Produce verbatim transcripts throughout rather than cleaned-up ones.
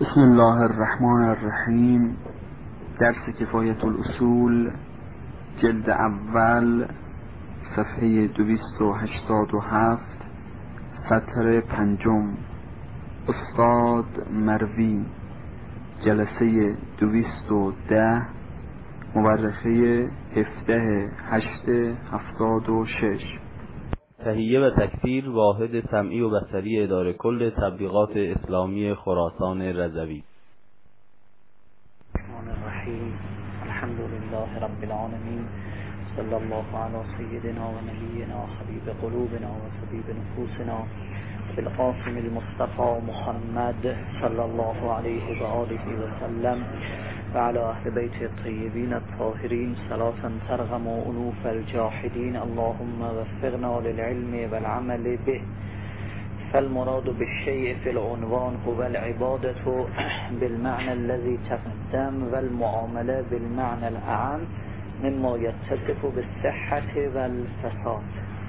بسم الله الرحمن الرحیم. درس کفایت الاصول، جلد اول، صفحه دویست و هشتاد و هفت، سطر پنجم. استاد مروی، جلسه دویست و ده، مورخه هفده هشت هفتاد و شش. تهیه و تکثیر واحد سمعی و بصری اداره کل تبلیغات اسلامی خراسان رضوی. الرحمن الرحیم. الحمد لله رب العالمین. صلی الله علی سیدنا و نبینا حبیب قلوبنا و طبیب نفوسنا بالقاسم المصطفى محمد صلی الله علیه و آله و سلم و علی اهل بیت الطیبین الطاهرین صلاة ترغم انوف الجاحدین. اللهم وفقنا للعلم والعمل به، فالمراد بالشيء في العنوان هو العبادة بالمعنى الذي تقدم، والمعاملة بالمعنى الأعم مما يتصف بالصحة والفساد.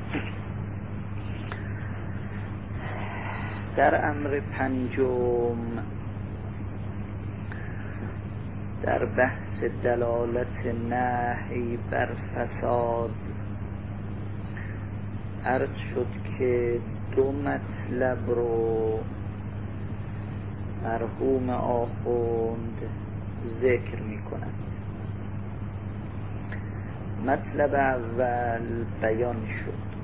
در امر پنجم، در بحث دلالت نهی بر فساد، عرض شد که دو مطلب رو مرحوم آخوند ذکر می کند. مطلب اول بیان شد.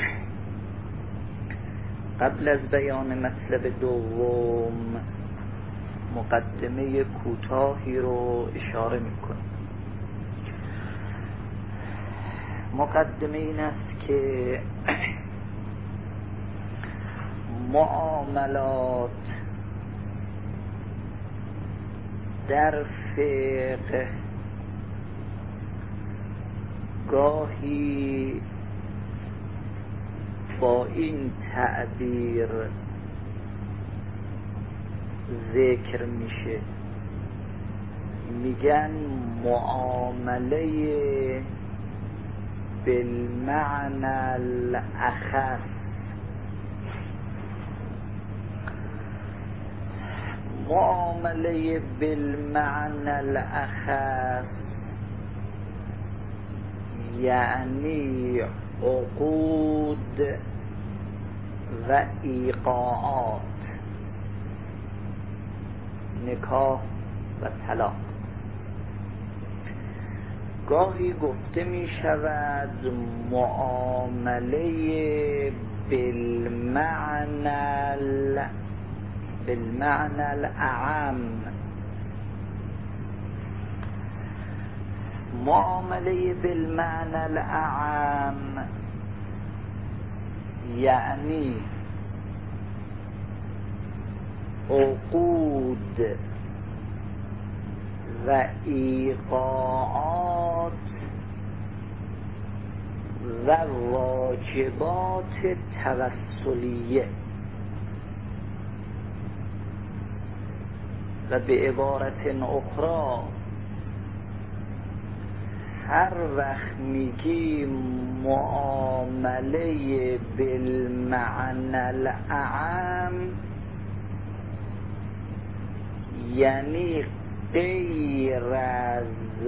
قبل از بیان مطلب دوم مقدمه کوتاهی رو اشاره می کنم. مقدمه این است که معاملات در فقه گاهی با این تعبیر ذکر میشه، میگن معامله بالمعنى الاخص. معامله بالمعنى الاخص یعنی عقود و ایقاعات، نکاح و طلاق. گاهی گفته می شود معامله بالمعنى بالمعنى الاعم. معامله بالمعنى الاعم یعنی عقود و ایقاعات و واجبات توسلیه، و به عبارت اخرى هر وقت میگی معامله بالمعنى الاعم یعنی غیر از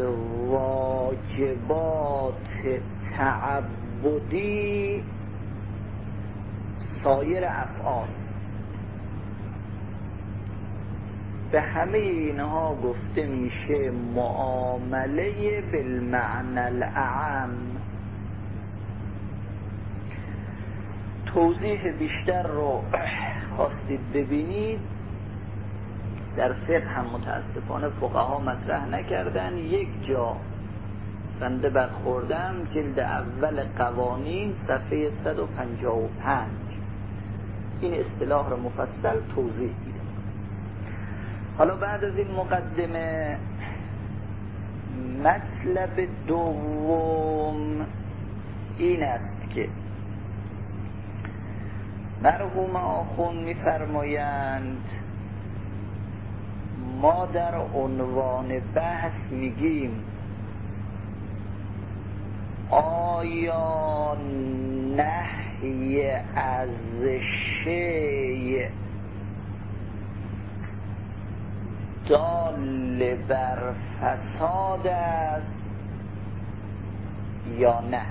واجبات تعبدی سایر افعال. به همه اینها گفته میشه معامله بالمعنى الاعم. توضیح بیشتر رو خواستید ببینید، در فقه هم متاسفانه فقها مطرح نکردن. یک جا بنده برخوردم، جلد اول قوانین صفحه صد و پنجاه و پنج، این اصطلاح رو مفصل توضیح میده. حالا بعد از این مقدمه، مطلب دوم این است که مرحوم آخوند می‌فرمایند ما در عنوان بحث میگیم آیا نهی از شیء دال بر فساد است یا نه.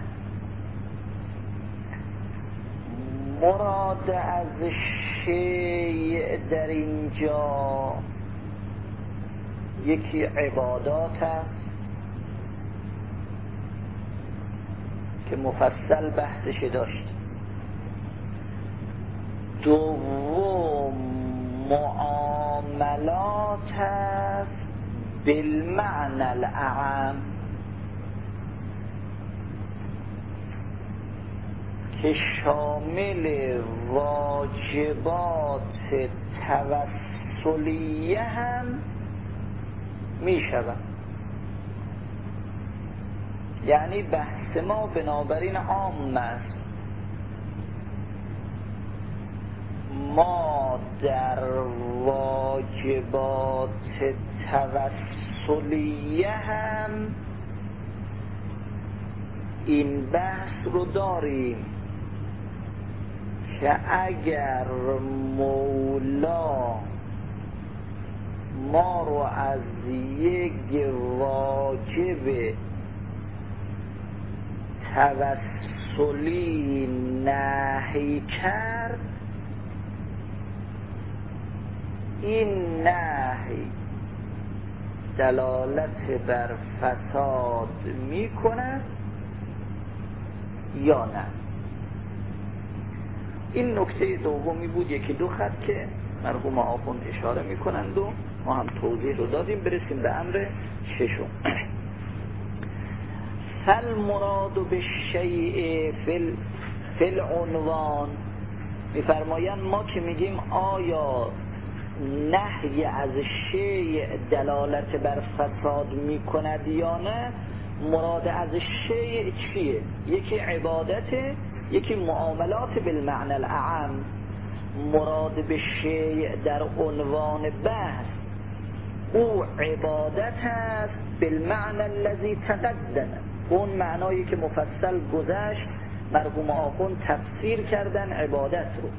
مراد از شیء در اینجا یکی عبادات است که مفصل بحثش داشت، دوم معاملات است بالمعنى الاعم که شامل واجبات توسلیه هم می شود. یعنی بحث ما بنابراین عام است. ما در واجبات توسلیه هم این بحث رو داریم که اگر مولا ما رو از یک واجب توسلی نهی کرد، این نهی دلالت بر فساد می کند یا نه. این نکته دومی بود، یکی دو خط که مرحوم آخوند اشاره می کنند و ما هم توضیح رو دادیم. برسیم به امر ششم. فل مراد به شیء فل فل عنوان. میفرمایند ما که میگیم آیا نهی از شیء دلالت بر فساد میکند یا نه، مراد از شیء چیه؟ یکی عبادته، یکی معاملات بالمعنى الاعم. مراد به شیء در عنوان بحث او عبادت است بالمعنى الذي تقدم، اون معنایی که مفصل گذشت مرحوم آخوند تفسیر کردن عبادت رو.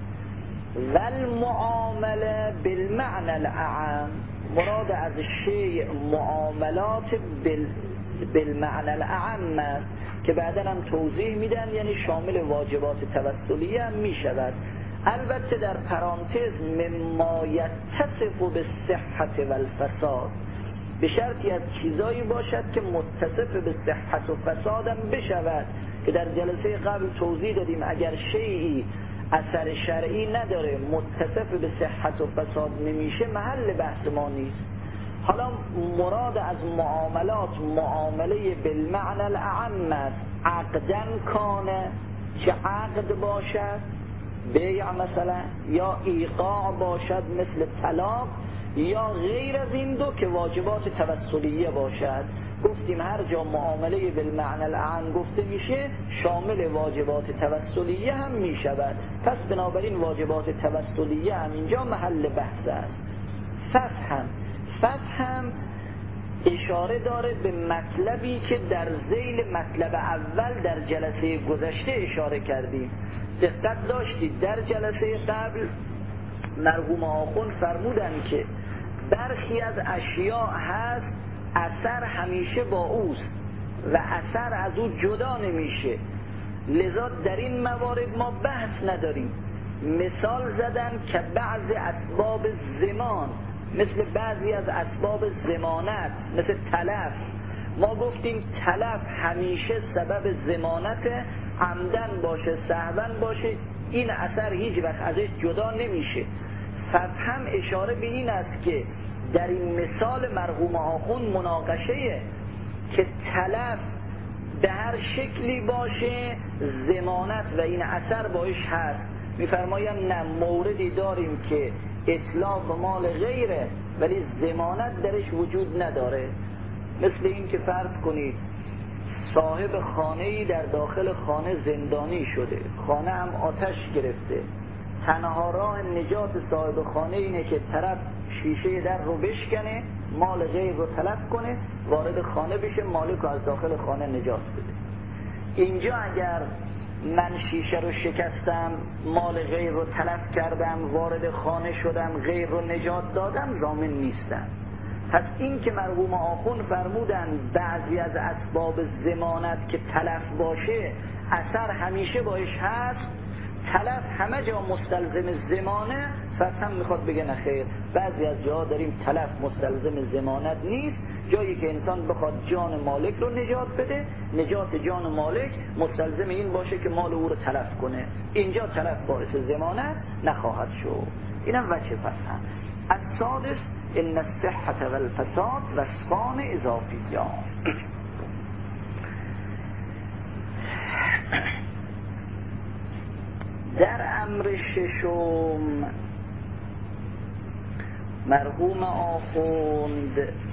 والمعامله بالمعنى الاعم، مراد از شیء معاملات بال بالمعنى الاعم است که بعدا هم توضیح میدن، یعنی شامل واجبات توسلیه هم میشود. البته در پرانتز مما یتصف بالصحة والفساد، به شرطی از چیزایی باشد که متصف به صحت و فساد هم بشود که در جلسه قبل توضیح دادیم اگر شیئی اثر شرعی نداره متصف به صحت و فساد نمیشه محل بحث ما نیست. حالا مراد از معاملات معامله بالمعنى الاعم است، عقدن کانه، چه عقد باشد، بیع مثلا، یا ایقاع باشد مثل طلاق، یا غیر از این دو که واجبات توسلیه باشد. گفتیم هر جا معامله بالمعنى الاعم گفته میشه شامل واجبات توسلیه هم میشود. پس بنابراین واجبات توسلیه هم اینجا محل بحث است. ففهم ففهم اشاره داره به مطلبی که در ذیل مطلب اول در جلسه گذشته اشاره کردیم. دقت داشتید در جلسه قبل مرحوم آخوند فرمودن که برخی از اشیاء هست اثر همیشه با اوست و اثر از او جدا نمیشه، لذا در این موارد ما بحث نداریم. مثال زدن که بعض اسباب زمان، مثل بعضی از اسباب ضمانت، مثل تلف. ما گفتیم تلف همیشه سبب ضمانت، عمدن باشه سهون باشه، این اثر هیچ وقت ازش جدا نمیشه. فهم اشاره به این است که در این مثال مرحوم آخوند مناقشه که تلف به هر شکلی باشه ضمانت و این اثر باش هست. میفرمایم نه، موردی داریم که اطلاق مال غیره ولی ضمانت درش وجود نداره. مثل این که فرض کنید صاحب خانه‌ای در داخل خانه زندانی شده، خانه هم آتش گرفته، تنها راه نجات صاحب خانه اینه که طرف شیشه در رو بشکنه، مال غیر رو تلف کنه، وارد خانه بشه، مالک رو از داخل خانه نجات بده. اینجا اگر من شیشه رو شکستم، مال غیر رو تلف کردم، وارد خانه شدم، غیر رو نجات دادم، ضامن نیستم. پس این که مرحوم آخوند فرمودن بعضی از اسباب ضمانت که تلف باشه اثر همیشه باش هست، تلف همه جا مستلزم ضمانه، پس هم میخواد بگه نخیر، بعضی از جاها داریم تلف مستلزم ضمانت نیست، جایی که انسان بخواد جان مالک رو نجات بده، نجات جان مالک مستلزم این باشه که مال او رو تلف کنه، اینجا تلف باعث ضمانت نخواهد شد. اینم وجه پسند. السادس ان الصحة والفساد وصفان اضافیان. در امر ششم مرحوم آخوند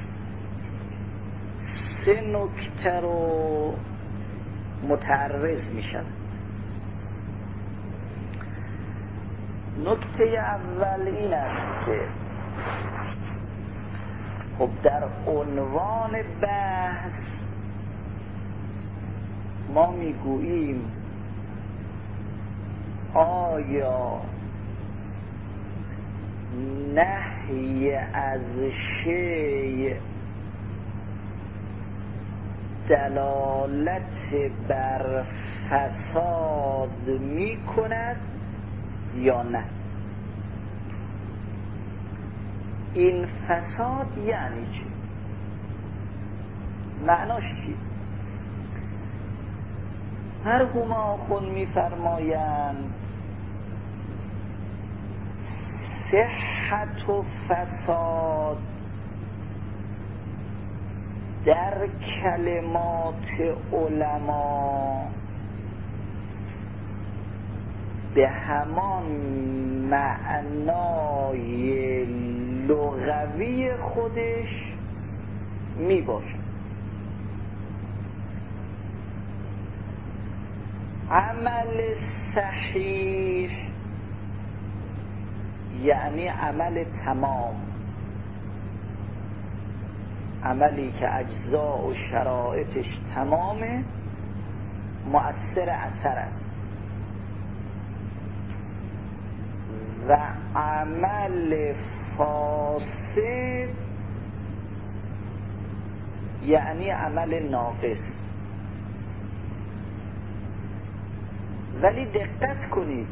سه نکته رو متعرض می شد. نکته اول این است که خب در عنوان بحث ما می گوییم آیا نهی از شیء دلالت بر فساد می کند یا نه؟ این فساد یعنی چی؟ معناش چی؟ مرحوم آخوند می فرمایند صحت و فساد در کلمات علما به همان معنای لغوی خودش می باشد. عمل صحیح یعنی عمل تمام، عملی که اجزاء و شرایطش تمامه، مؤثر اثر است. و عمل فاسد یعنی عمل ناقص. ولی دقت کنید،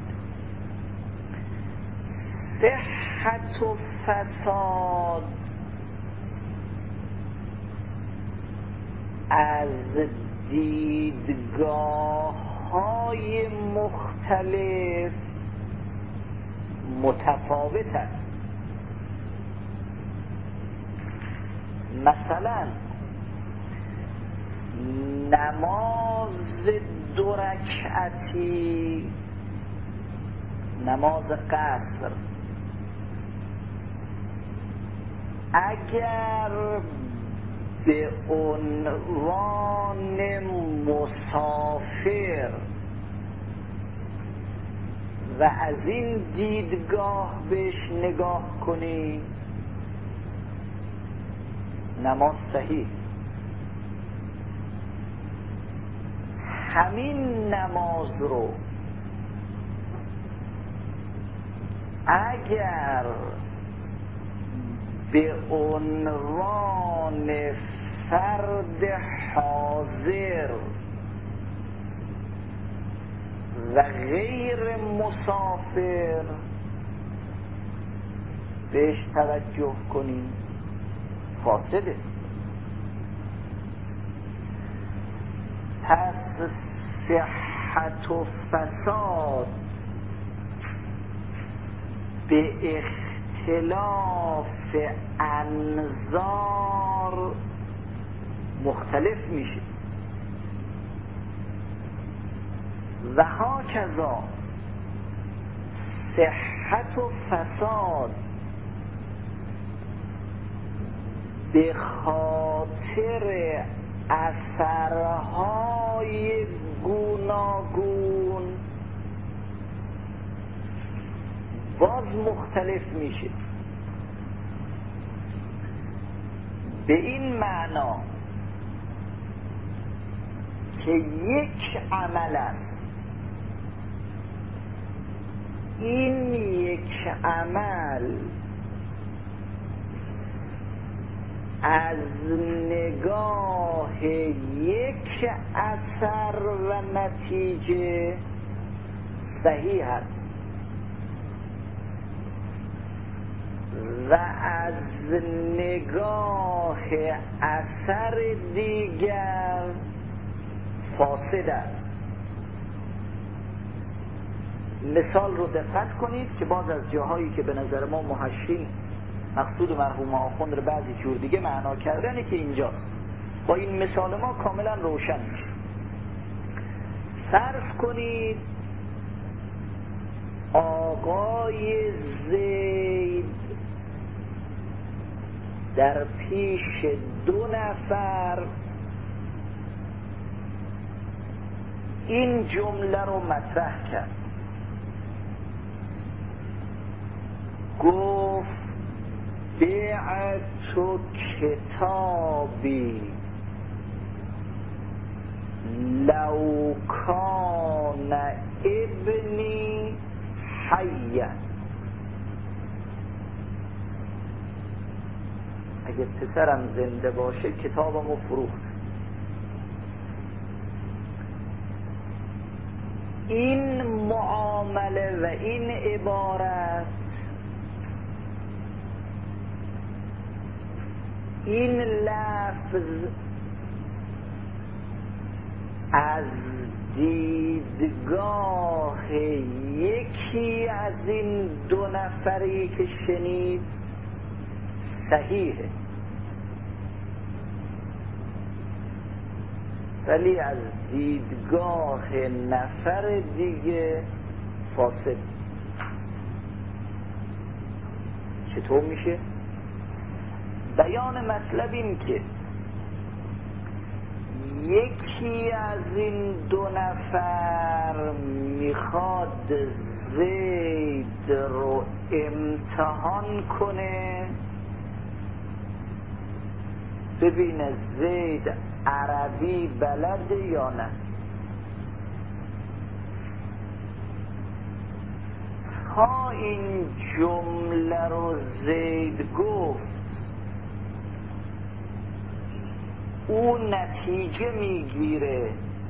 صحت و فساد از دیدگاه های مختلف متفاوت است. مثلا نماز دو رکعتی، نماز قصر، اگر به عنوان مسافر و از این دیدگاه بهش نگاه کنی، نماز صحیح. همین نماز رو اگر به عنوان فرد حاضر و غیر مسافر بهش توجه کنیم، فاسده. پس صحت و فساد به اختلاف انظار مختلف میشه. و هاکذا صحت و فساد به خاطر اثرهای گوناگون باز مختلف میشه. به این معنا که یک عمل است، این یک عمل از نگاه یک اثر و نتیجه صحیح است و از نگاه اثر دیگر فاسد است. مثال رو دقت کنید که باز از جاهایی که به نظر ما محشین مقصود مرحوم آخوند رو بعضی جور دیگه معنا کردنه که اینجاست. با این مثال ما کاملا روشن میشه. فرض کنید آقای زید در پیش دو نفر این جمله رو مطرح کرد، گفت بعت کتابی لو کان ابنی حیا. اگه پسرم زنده باشه کتابمو فروخت. این معامله و این عبارت، این لفظ از دیدگاه یکی از این دو نفری که شنید صحیحه، ولی از دیدگاه نفر دیگه فاسد. چطور میشه؟ بیان مطلب این که یکی از این دو نفر میخواد زید رو امتحان کنه، ببینه زید عربی بلده یا نه. تا این جمله رو زید گفت او نتیجه میگیره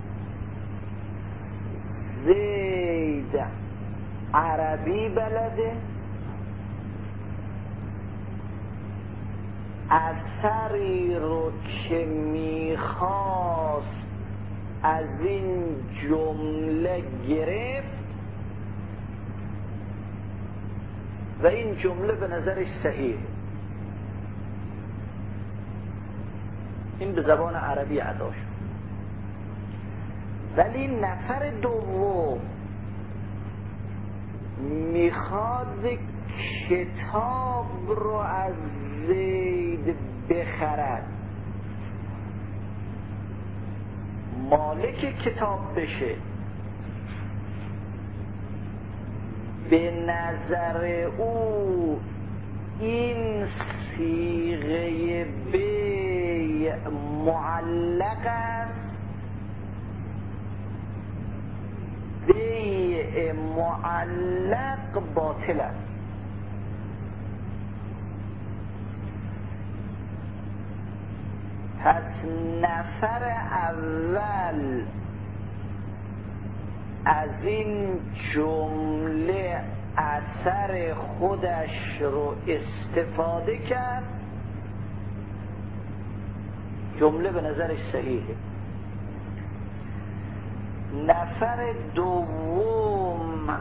زید عربی بلده، اثری رو که میخواست از این جمله گرفت و این جمله به نظرش صحیح. این به زبان عربی ادا شد. ولی نفر دوم میخواد کتاب رو از زید بخرد، مالک کتاب بشه. به نظر او این صیغه بیع معلق است، بیع معلق باطل است. پس نفر اول از این جمله اثر خودش رو استفاده کرد، جمله به نظرش صحیحه. نفر دوم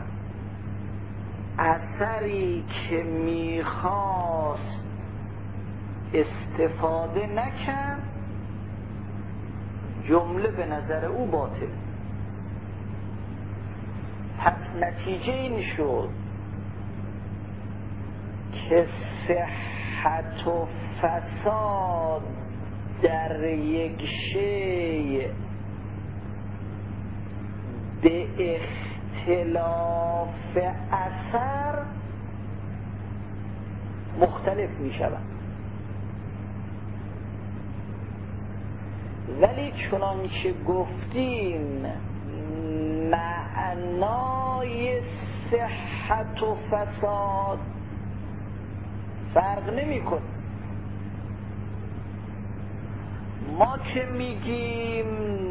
اثری که میخواست استفاده نکرد، جمله به نظر او باطل. پس نتیجه این شد که صحت و فساد در یک شیء به اختلاف اثر مختلف می شود. ولی چنانچه گفتیم معنای صحت و فساد فرق نمی کنه. ما که میگیم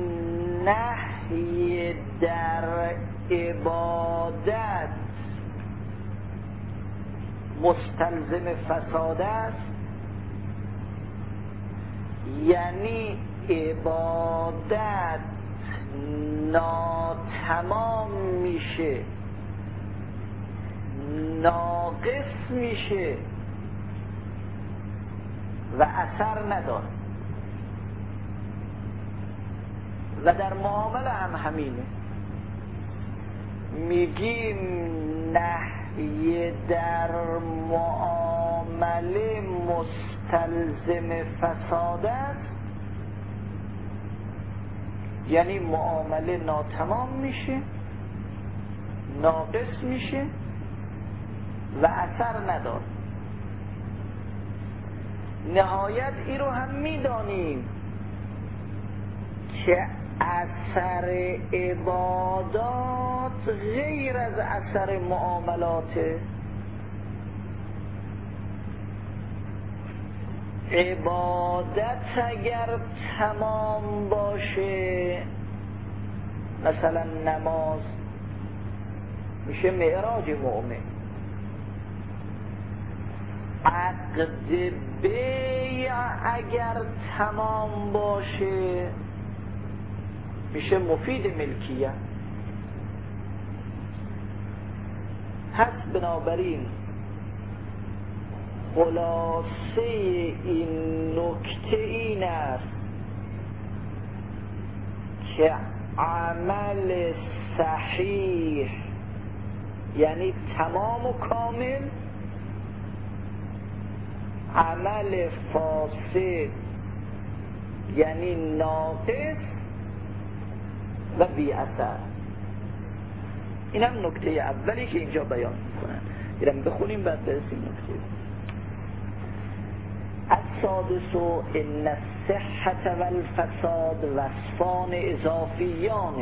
نهی در عبادت مستلزم فساد است، یعنی عبادت ناتمام میشه، ناقص میشه و اثر نداره. و در معامله هم همینه، میگیم نهی در معامله مستلزم فساد است، یعنی معامله ناتمام میشه، ناقص میشه و اثر نداره. نهایت این رو هم میدانیم که اثر عبادات غیر از اثر معاملاته. عبادت اگر تمام باشه، مثلا نماز، میشه معراج مؤمن. عقد بیع اگر تمام باشه، میشه مفید ملکیت. پس بنابراین خلاصه این نکته این است که عمل صحیح یعنی تمام و کامل، عمل فاسد یعنی ناقص و بی اثر. این هم نکته اولی که اینجا بیان میکنن. اینم بخونیم بعد برسیم نکته. السادس ان الصحة والفساد وصفان اضافیان.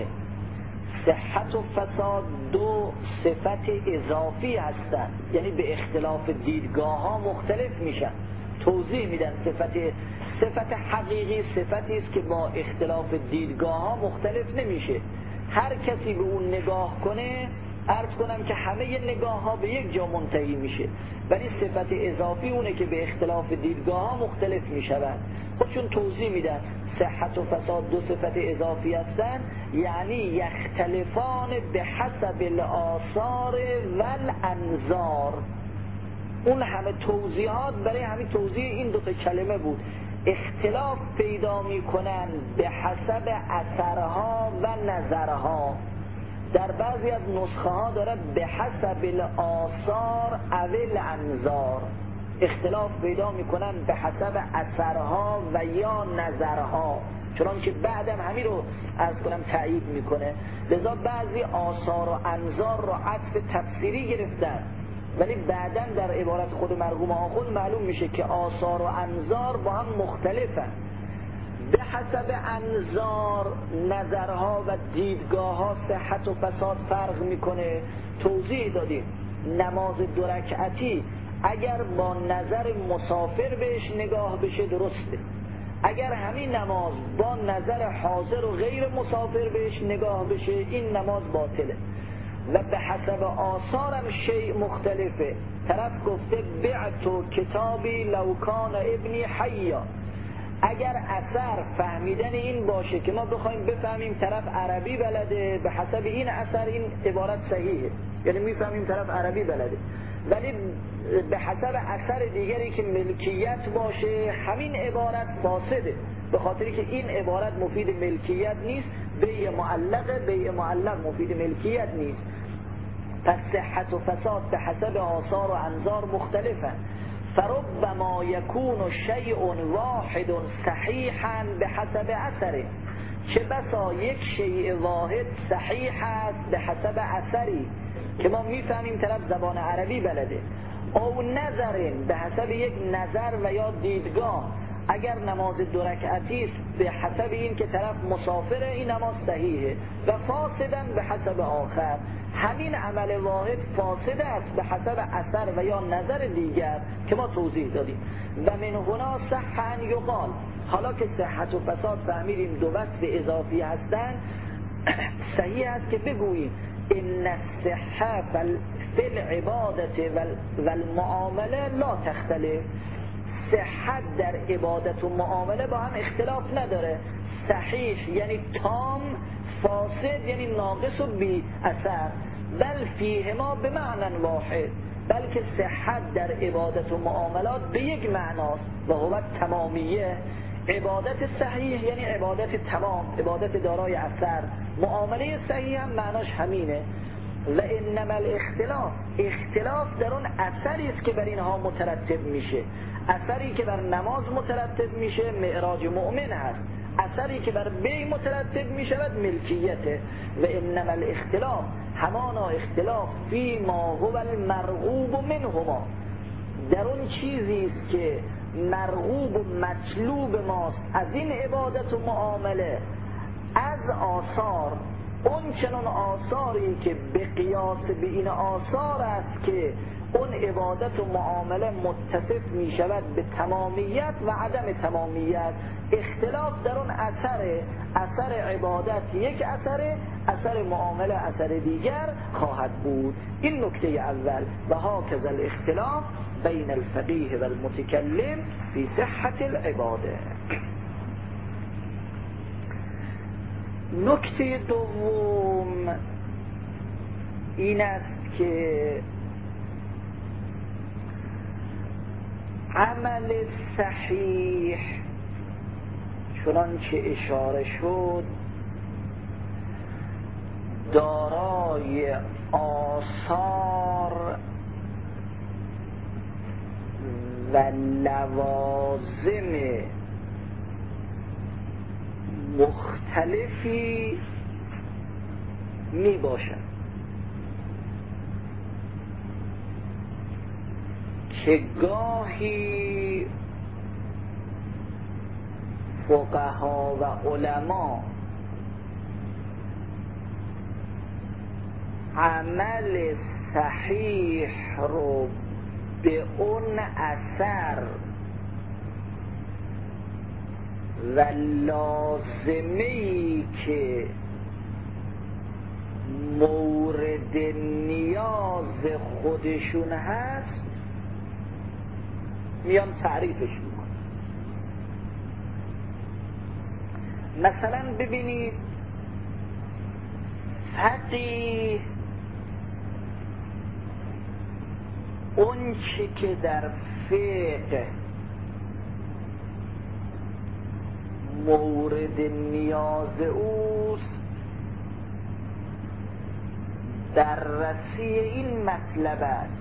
صحت و فساد دو صفت اضافی هستند، یعنی به اختلاف دیدگاه ها مختلف میشن. توضیح میدن صفت صفت حقیقی صفتی است که با اختلاف دیدگاه ها مختلف نمیشه. هر کسی به اون نگاه کنه، عرض کنم که همه نگاه ها به یک جا منتهی میشه، ولی صفت اضافی اونه که به اختلاف دیدگاه ها مختلف میشود. خودشون توضیح میدن صحت و فساد دو صفت اضافی هستن، یعنی یختلفان به حسب الآثار و الانظار. اون همه توضیحات برای همین توضیح این دو تا کلمه بود. اختلاف پیدا میکنن به حسب اثرها و نظرها. در بعضی از نسخه ها داره به حسب الآثار او الانظار. اختلاف پیدا میکنن به حسب اثرها و یا نظرها، چنانکه بعدم همین رو عرض کنم تایید میکنه. لذا بعضی آثار و انظار رو عطف تفسیری گرفتن، ولی بعداً در عبارت خود مرحوم آخوند معلوم میشه که آثار و انظار با هم مختلفن. به حسب انظار نظرها و دیدگاه ها صحت و فساد فرق میکنه. توضیح دادیم نماز دو رکعتی اگر با نظر مسافر بهش نگاه بشه درسته، اگر همین نماز با نظر حاضر و غیر مسافر بهش نگاه بشه این نماز باطله. و به حسب آثارم شیء مختلفه. طرف گفته بعتو کتابی لو کان ابنی حیا، اگر اثر فهمیدن این باشه که ما بخوایم بفهمیم طرف عربی بلده، به حسب این اثر این عبارت صحیحه، یعنی میفهمیم طرف عربی بلده. ولی به حسب اثر دیگری که ملکیت باشه همین عبارت فاسده، به خاطری که این عبارت مفید ملکیت نیست، بیع معلقه، بیع معلق مفید ملکیت نیست. پس صحت و فساد به حسب آثار و انظار مختلفن. فربما یکون شیء واحد صحیحا به حسب اثره، چه بسا یک شیء واحد صحیح است به حسب اثری که ما میفهمیم طرف زبان عربی بلده، او نظرین به حسب یک نظر و یا دیدگاه، اگر نماز دو رکعتی است به حسب این که طرف مسافره این نماز صحیحه و فاسدن به حسب آخر. همین عمل واحد فاسد است به حسب اثر و یا نظر دیگر که ما توضیح دادیم. و من هنا صح ان یقال، حالا که صحت و فساد فهمیدیم دو وصف اضافی هستند، صحیح است که بگوییم ان الصحه فی العبادت و المعامله لا تختلف. صحت در عبادت و معامله با هم اختلاف نداره. صحیح یعنی تام، فاسد یعنی ناقص و بی اثر. بل فیهما به معنی واحد، بلکه صحت در عبادت و معاملات به یک معناست و هو تمامیه. عبادت صحیح یعنی عبادت تمام، عبادت دارای اثر. معامله صحیح هم معناش همینه. و انما الاختلاف، اختلاف در اون اثری است که بر اینها مترتب میشه. اثری که بر نماز مترتب میشه معراج مؤمن هست، اثری که بر بی مترتب میشود ملکیته. و انما الاختلاف، همانا اختلاف فی ما هو المرغوب منهما، در اون چیزی است که مرغوب و مطلوب ماست از این عبادت و معامله، از آثار، اون چنان آثاری که به قیاس به این آثار است که اون عبادت و معامله متصف می شود به تمامیت و عدم تمامیت. اختلاف در اون اثر، اثر عبادت یک اثر، اثر معامله اثر دیگر خواهد بود. این نکته اول. و هاکذا الاختلاف بین الفقیه و المتکلم فی صحت العباده. نکته دوم این است که عمل صحیح چنانچه اشاره شد دارای آثار و لوازم مختلفی می باشد که گاهی فقها و علما عمل صحیح رو به اون اثر و لازمه‌ای که مورد نیاز خودشون هست میان تعریفش میکنن. مثلا ببینید فقیه اون چی که در فقه مورد نیاز اوست در رسی این مطلب است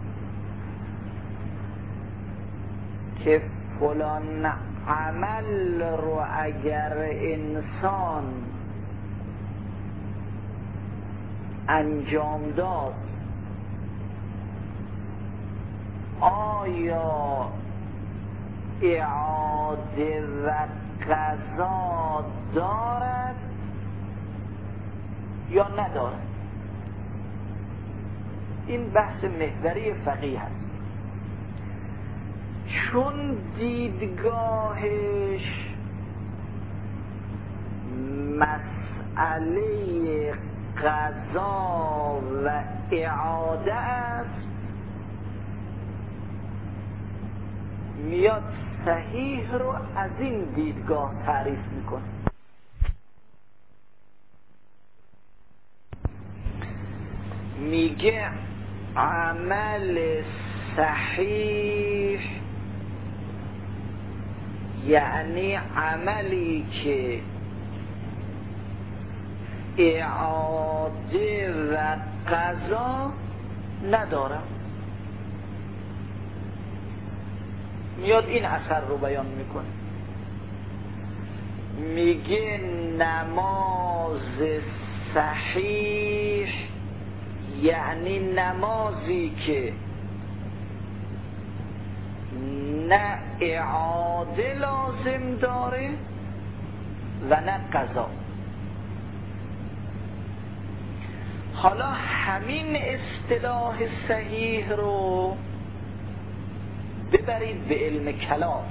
که فلان عمل رو اگر انسان انجام داد آیا اعاده و قضا دارد یا ندارد. این بحث محوری فقیه است. چون دیدگاهش مسئله قضا و اعاده است میاد صحیح رو از این دیدگاه تعریف میکنه. میگه عمل صحیح یعنی عملی که اعاده و قضا نداره. میاد این اثر رو بیان میکنه. میگه نماز صحیح یعنی نمازی که نه اعاده لازم داره و نه قضا. حالا همین اصطلاح صحیح رو ببرید به علم کلام.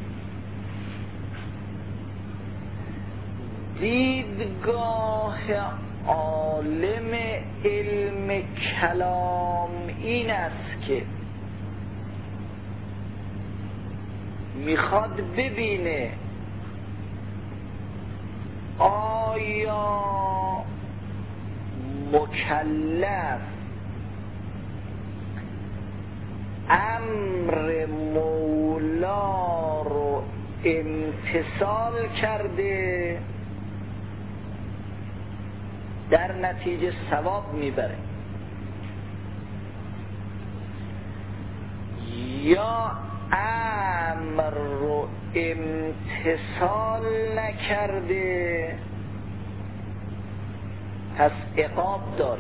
دیدگاه عالم علم کلام این است که میخواد ببینه آیا مکلف امر مولا رو امتثال کرده، در نتیجه ثواب میبره، یا امر رو امتثال نکرده پس عقاب داره.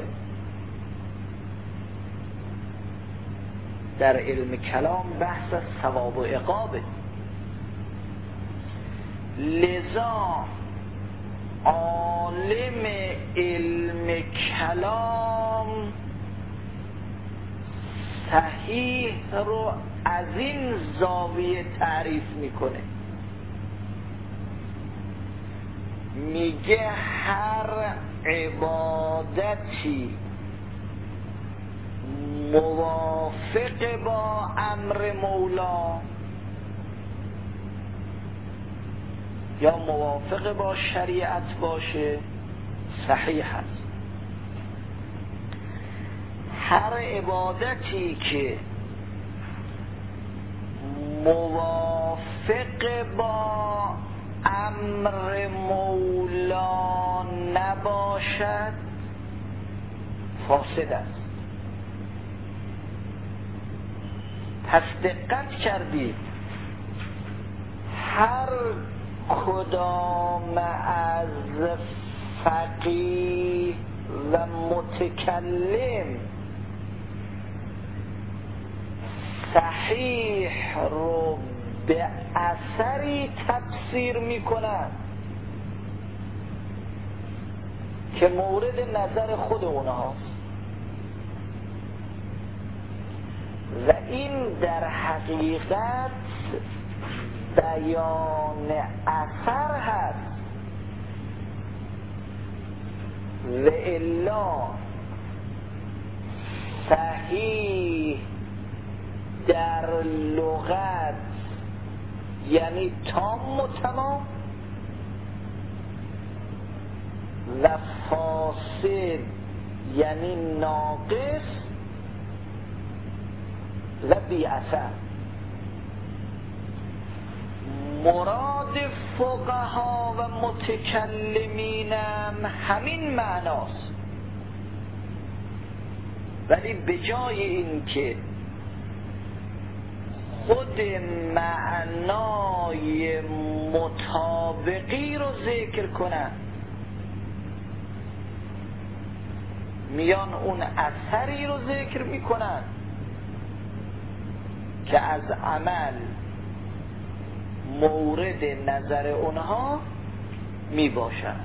در علم کلام بحث از ثواب و عقابه. لذا عالم علم کلام صحیح رو از این زاویه تعریف میکنه، میگه هر عبادتی موافق با امر مولا یا موافق با شریعت باشه صحیح است. هر عبادتی که موافق با امر مولا نباشد فاسد است. پس دقت کردید هر کدام از فقیه و متکلم صحیح رو به اثری تفسیر میکنن که مورد نظر خود اونهاست و این در حقیقت بیان اثر هست و الا صحیح در لغت یعنی تام و تمام و فاسد یعنی ناقص و بی اثر. مراد فقها و متکلمینم همین معناست، ولی به جای این که خود معنای مطابقی رو ذکر کنن میان اون اثری رو ذکر میکنن که از عمل مورد نظر اونها می باشد.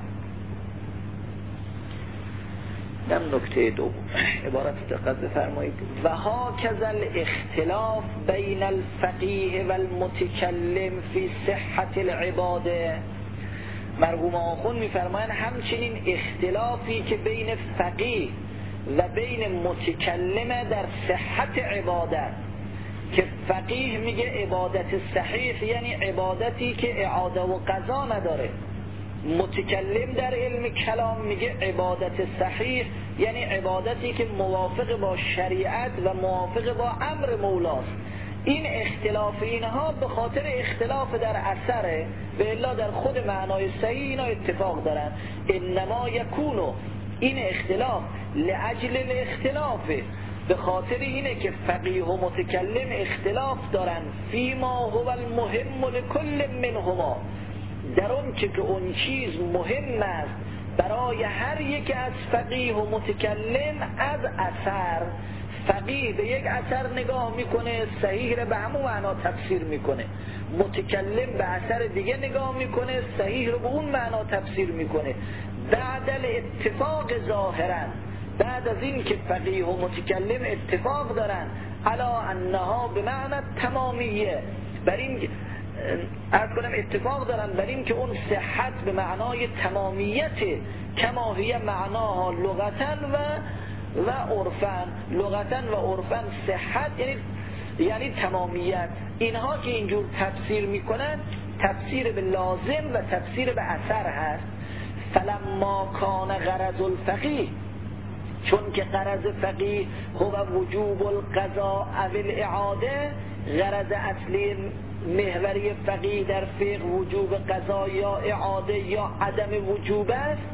نم نکته دوم عبارت دقت بفرمایید. و هاکذا الاختلاف بین الفقیه و المتکلم فی صحت العباده. مرحوم آخوند میفرمایند همچنین اختلافی که بین فقیه و بین متکلم در صحت عبادت، که فقیه میگه عبادت صحیح یعنی عبادتی که اعاده و قضا نداره، متکلم در علم کلام میگه عبادت صحیح یعنی عبادتی که موافق با شریعت و موافق با امر مولاست. این اختلاف اینها به خاطر اختلاف در اثره و الا در خود معنای صحیح اینا اتفاق دارن. انما یکونو، این اختلاف لاجل الاختلافه، به خاطر اینه که فقیه و متکلم اختلاف دارن فیما هو المهم لکل منهما، در اون که اون چیز مهم است برای هر یک از فقیه و متکلم از اثر، فقیه به یک اثر نگاه میکنه، صحیح رو به همون معنا تفسیر میکنه. متکلم به اثر دیگه نگاه میکنه، صحیح رو به اون معنا تفسیر میکنه. بعد الاتفاق ظاهرا، بعد از این که فقیه و متکلم اتفاق دارن علا انها به معنی تمامیه، بر این عرض کنم اتفاق دارن بر این که اون صحت به معنای تمامیت کما هی معناها لغتن و و عرفن. لغتن و عرفن صحت یعنی یعنی تمامیت. اینها که اینجور تفسیر میکنن تفسیر به لازم و تفسیر به اثر هست. فلما کان غرض الفقیه، چون که غرض فقیه هو وجوب القضاء او الاعاده، غرض اصلی محوری فقیه در فقه وجوب قضا یا اعاده یا عدم وجوب است.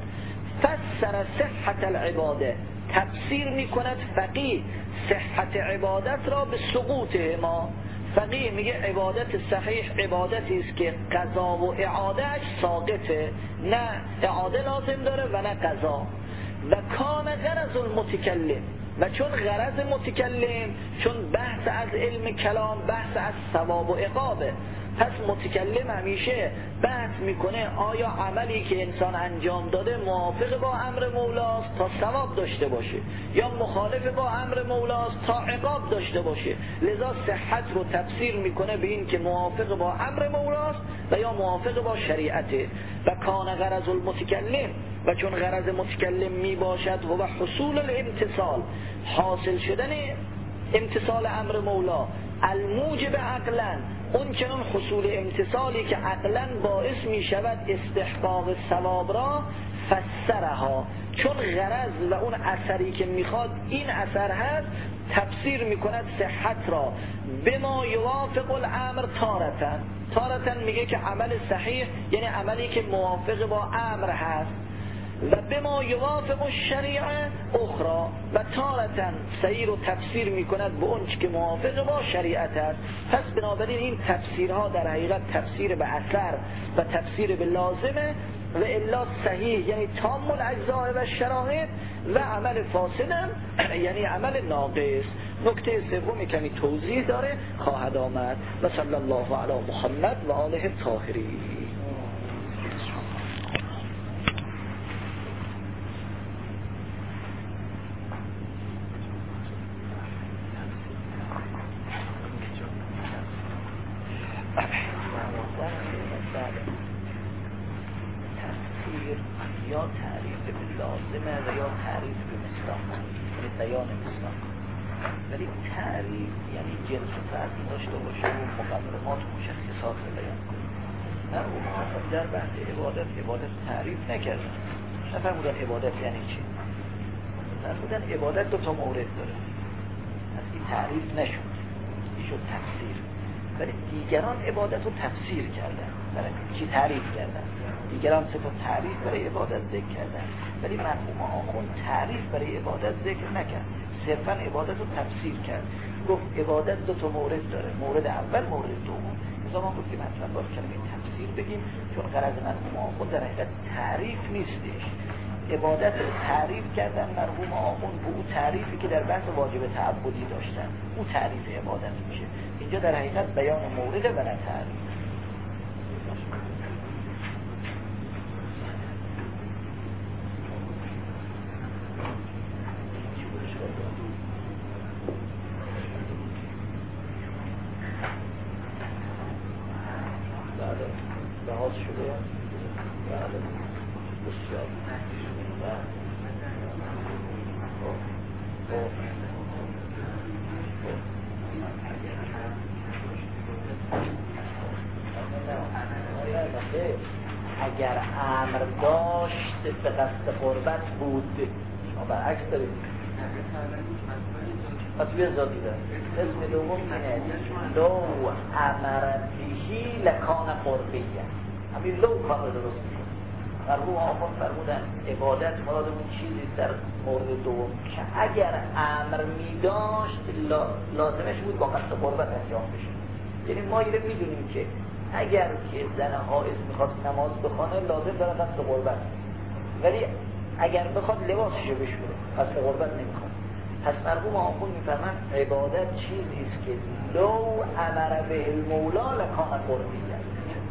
فسر صحت العباده، تفسیر میکند فقیه صحت عبادت را به سقوط ما. فقیه میگه عبادت صحیح عبادتی است که قضا و اعادهش ساقطه، نه اعاده لازم داره و نه قضا. و کان غرض المتکلم، و چون غرض متکلم، چون بحث از علم کلام بحث از ثواب و عقابه، پس متکلم همیشه بحث میکنه آیا عملی که انسان انجام داده موافق با امر مولاست تا ثواب داشته باشه یا مخالف با امر مولاست تا عقاب داشته باشه. لذا صحت رو تفسیر میکنه به این که موافق با امر مولاست و یا موافق با شریعته. و کان غرض المتکلم، و چون غرض متکلم می باشد و حصول الامتصال، حاصل شدن امتصال امر مولا، الموجب عقلا، اون چنان حصول امتصالی که عقلا باعث می شود استحقاق ثواب را، فسرها، چون غرض و اون اثری که میخواد این اثر هست تفسیر میکند صحت را به ما یوافق الامر تارتن. تارتن میگه که عمل صحیح یعنی عملی که موافق با امر هست، و به ما یوافق الشریعه اخرى، و تارتن صحیح رو تفسیر میکند به اون که موافق با شریعت است. پس بنابراین این تفسیرها در حقیقت تفسیر به اثر و تفسیر به لازمه، و الا صحیح یعنی تام الاجزاء و شرایط، و عمل فاسدم یعنی عمل ناقص. نکته سومی کمی توضیح داره خواهد آمد. و صلی الله علی محمد و آله الطاهرین. یا تعریف به لازمه و یا تعریف به مصداق، یعنی بیان مصداق. ولی تعریف یعنی جنس و فرق داشته باشه و مقدمات و مشخصات رو بیان کنه. نه اون مقدم در بحث عبادت عبادت تعریف نکردن، نفرمودن عبادت یعنی چی؟ نفرمودن عبادت دو تا مورد داره، از این تعریف نشد، این شد تفسیر. ولی دیگران عبادت رو تفسیر کردن، برای چی تعریف کردن؟ دیگران سه تا تعریف برای عبادت ذکر کردن، ولی مرحوم آخوند تعریف برای عبادت ذکر نکرد، صرفا عبادت رو تفسیر کرد. گفت عبادت دو تا مورد داره، مورد اول مورد دوم. مثلا ما گفتیم حتما باید کلمه تفسیر بگیم، چون غرض مرحوم آخوند در حقیقت تعریف نیستش. عبادت رو تعریف کردن مرحوم آخوند به اون تعریفی که در بحث واجب تعبدی داشتن، اون تعریف عبادت میشه. اینجا در حقیقت بیان مورد و نه تعریف. لحاظ شده بله بسیار اگر امر داشت به قصد قربت بود، شما برعکس دارید. پس بیا زادی دارم اسم دوم اینه لو امر بیهی لکان قربیه، همین لو کار رو درست میکنه. مرحوم آخوند فرمودن عبادت مراد اون چیزی در مورد دوم که اگر امر میداشت لازمش بود با قصد قربت انجام بشه. یعنی ما اینو میدونیم که اگر که زن حائض میخواد نماز بخونه لازم داره قصد قربت، ولی اگر بخواد لباسشو بشوره قصد قربت نمیخواد. پس مرحوم آخوند میفرمند عبادت چیزی است که لو امر به المولا لکان قربیت.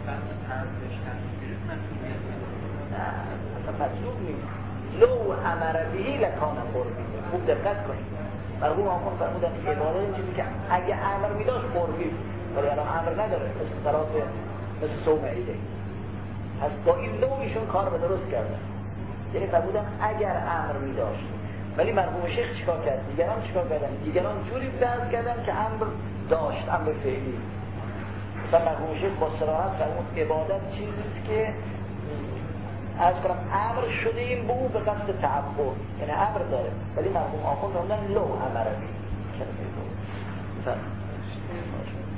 نه اصلا مطلوب نیست. لو امر بهی لکان قربیت. خوب دقت کنید. مرحوم آخوند فرمودن که عبادت چیزی که اگه امر میداشت قربی، ولی الان امر نداره، مثل صلات، مثل صوم عیدین. پس با این لو ایشون کار به درست کردن. یعنی فرمودن اگر امر میداشت. ولی مرحوم شیخ چیکار کرد؟ دیگران چیکار کردن؟ دیگران جوری بحث کردن که امر داشت، امر فعلی. مثلا مرحوم شیخ با صراحت فرمود عبادت چیزی است که از کنم امر شده این به او به قصد تعبد، یعنی امر داره، ولی مرحوم آخوند فرمودن لو امر بی.